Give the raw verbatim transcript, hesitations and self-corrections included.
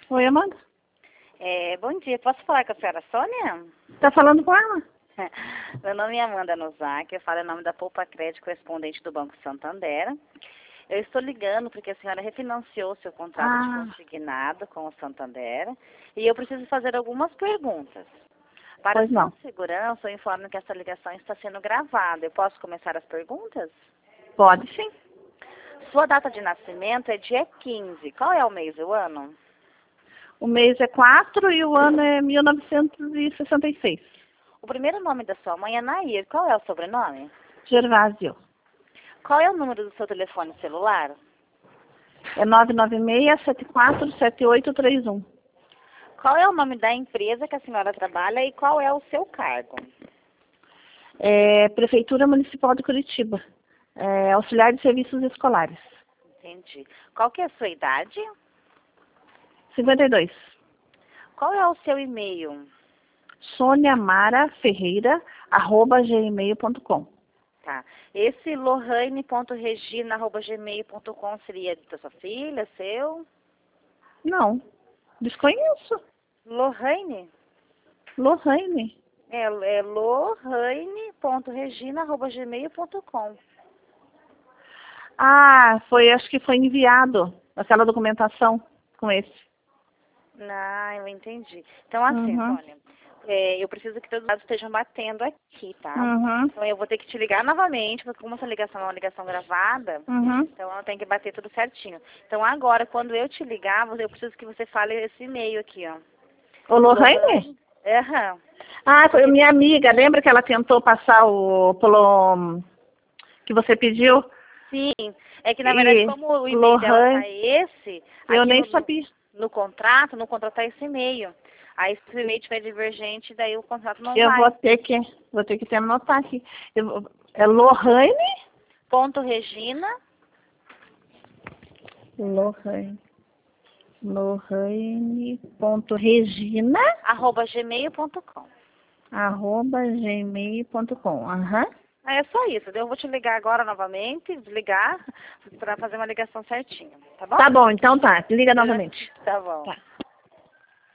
Oi, Amanda. É, bom dia, posso falar com a senhora Sônia? Tá falando com ela? Meu nome é Amanda Nozaki, eu falo em nome da Poupa Crédito, correspondente do Banco Santander. Eu estou ligando porque a senhora refinanciou seu contrato Ah. de consignado com o Santander e eu preciso fazer algumas perguntas. Para Pois não. sua segurança, eu informo que essa ligação está sendo gravada. Eu posso começar as perguntas? Pode sim. Sua data de nascimento é dia quinze. Qual é o mês e o ano? O mês é quatro e o ano é mil novecentos e sessenta e seis. O primeiro nome da sua mãe é Nair. Qual é o sobrenome? Gervásio. Qual é o número do seu telefone celular? É nove nove seis, sete quatro sete oito três um. Qual é o nome da empresa que a senhora trabalha e qual é o seu cargo? É Prefeitura Municipal de Curitiba. É auxiliar de serviços escolares. Entendi. Qual que é a sua idade? cinquenta e dois. Qual é o seu e-mail? Sônia Mara Ferreira, arroba gmail ponto com. Tá. Esse lohane ponto regina arroba gmail ponto com seria da sua filha, seu? Não, desconheço. Lohane? Lohane. É, é lohane ponto regina arroba gmail ponto com. Ah, foi, acho que foi enviado aquela documentação com esse. Ah, eu entendi. Então, assim, Uhum. Sônia, é, eu preciso que todos os dados estejam batendo aqui, tá? Uhum. Então, eu vou ter que te ligar novamente, porque como essa ligação é uma ligação gravada, Uhum. então ela tem que bater tudo certinho. Então, agora, quando eu te ligar, eu preciso que você fale esse e-mail aqui, ó. O Lohane? Aham. Ah, foi minha amiga. Lembra que ela tentou passar o pelo que você pediu? Sim, é que na verdade, E como o e-mail dela Lohane, tá esse, eu aqui nem no, sabia. no, no contrato, no contrato tá esse e-mail. Aí se o e-mail tiver divergente, daí o contrato não Eu vai. vou ter que, vou ter que te anotar aqui. Eu, é Lohane? Ponto Regina. Lohane. Lohane ponto regina arroba gmail ponto com. arroba gmail ponto com. Aham. Ah, é só isso. Eu vou te ligar agora novamente, desligar, para fazer uma ligação certinha, tá bom? Tá bom, então tá. Liga novamente. Tá bom. Tá.